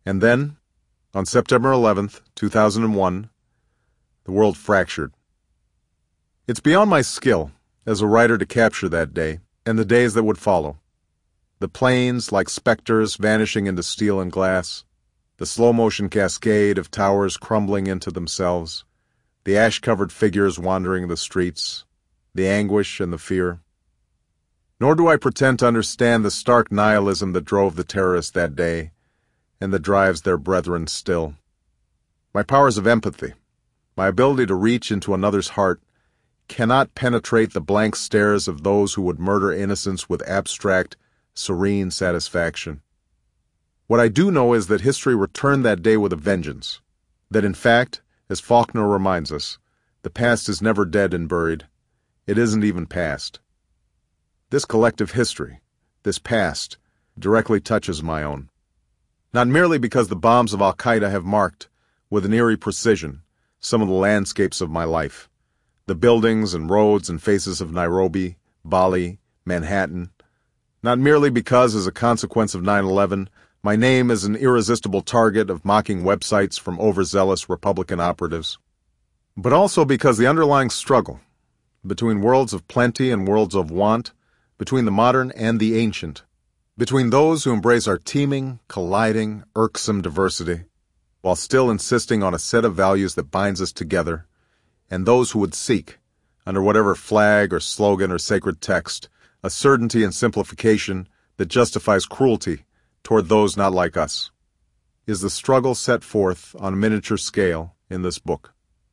And then, on September 11th, 2001, the world fractured. It's beyond my skill as a writer to capture that day and the days that would follow. The planes like specters vanishing into steel and glass, the slow-motion cascade of towers crumbling into themselves, the ash-covered figures wandering the streets, the anguish and the fear. Nor do I pretend to understand the stark nihilism that drove the terrorists that day and that drives their brethren still. My powers of empathy, my ability to reach into another's heart, cannot penetrate the blank stares of those who would murder innocents with abstract, serene satisfaction. What I do know is that history returned that day with a vengeance, that in fact, as Faulkner reminds us, the past is never dead and buried. It isn't even past. This collective history, this past, directly touches my own. Not merely because the bombs of Al-Qaeda have marked, with an eerie precision, some of the landscapes of my life, the buildings and roads and faces of Nairobi, Bali, Manhattan. Not merely because, as a consequence of 9/11, my name is an irresistible target of mocking websites from overzealous Republican operatives, but also because the underlying struggle between worlds of plenty and worlds of want, between the modern and the ancient, between those who embrace our teeming, colliding, irksome diversity, while still insisting on a set of values that binds us together, and those who would seek, under whatever flag or slogan or sacred text, a certainty and simplification that justifies cruelty toward those not like us, is the struggle set forth on a miniature scale in this book.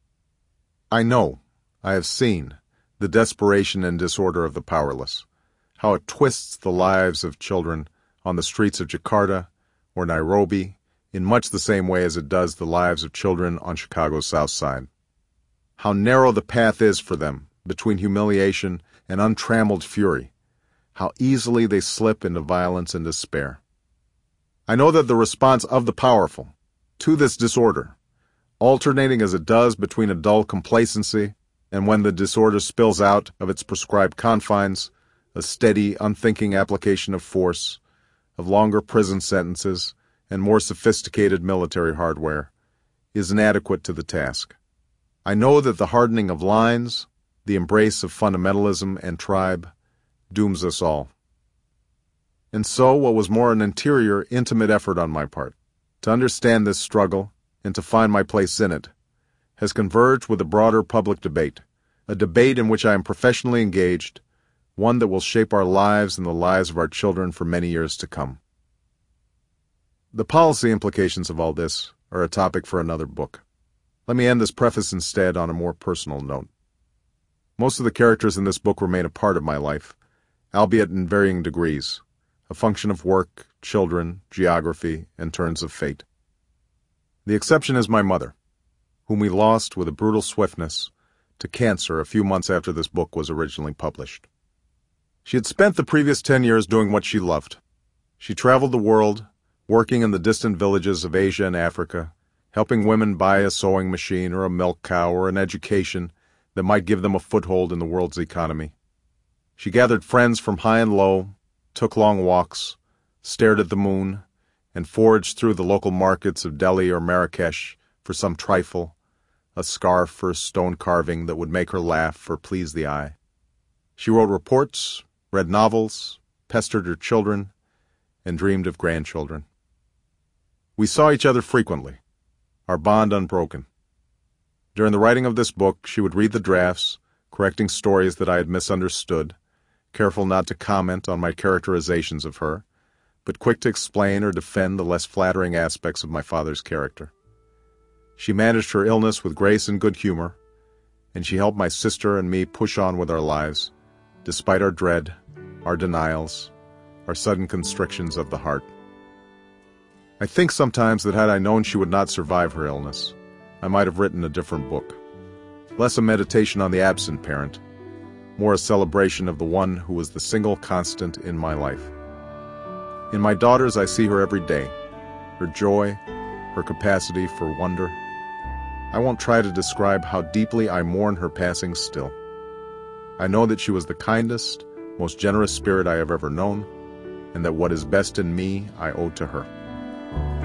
I know, I have seen, the desperation and disorder of the powerless, how it twists the lives of children on the streets of Jakarta or Nairobi in much the same way as it does the lives of children on Chicago's South Side. How narrow the path is for them between humiliation and untrammeled fury, how easily they slip into violence and despair. I know that the response of the powerful to this disorder, alternating as it does between a dull complacency and when the disorder spills out of its prescribed confines, a steady, unthinking application of force, of longer prison sentences, and more sophisticated military hardware, is inadequate to the task. I know that the hardening of lines, the embrace of fundamentalism and tribe, dooms us all. And so what was more an interior, intimate effort on my part, to understand this struggle and to find my place in it, has converged with a broader public debate, a debate in which I am professionally engaged, one that will shape our lives and the lives of our children for many years to come. The policy implications of all this are a topic for another book. Let me end this preface instead on a more personal note. Most of the characters in this book remain a part of my life, albeit in varying degrees, a function of work, children, geography, and turns of fate. The exception is my mother, whom we lost with a brutal swiftness to cancer a few months after this book was originally published. She had spent the previous 10 years doing what she loved. She traveled the world, working in the distant villages of Asia and Africa, helping women buy a sewing machine or a milk cow or an education that might give them a foothold in the world's economy. She gathered friends from high and low, took long walks, stared at the moon, and foraged through the local markets of Delhi or Marrakesh for some trifle, a scarf or stone carving that would make her laugh or please the eye. She wrote reports, read novels, pestered her children, and dreamed of grandchildren. We saw each other frequently, our bond unbroken. During the writing of this book, she would read the drafts, correcting stories that I had misunderstood, careful not to comment on my characterizations of her, but quick to explain or defend the less flattering aspects of my father's character. She managed her illness with grace and good humor, and she helped my sister and me push on with our lives, despite our dread, our denials, our sudden constrictions of the heart. I think sometimes that had I known she would not survive her illness, I might have written a different book. Less a meditation on the absent parent, more a celebration of the one who was the single constant in my life. In my daughters I see her every day, her joy, her capacity for wonder. I won't try to describe how deeply I mourn her passing still. I know that she was the kindest, most generous spirit I have ever known, and that what is best in me I owe to her.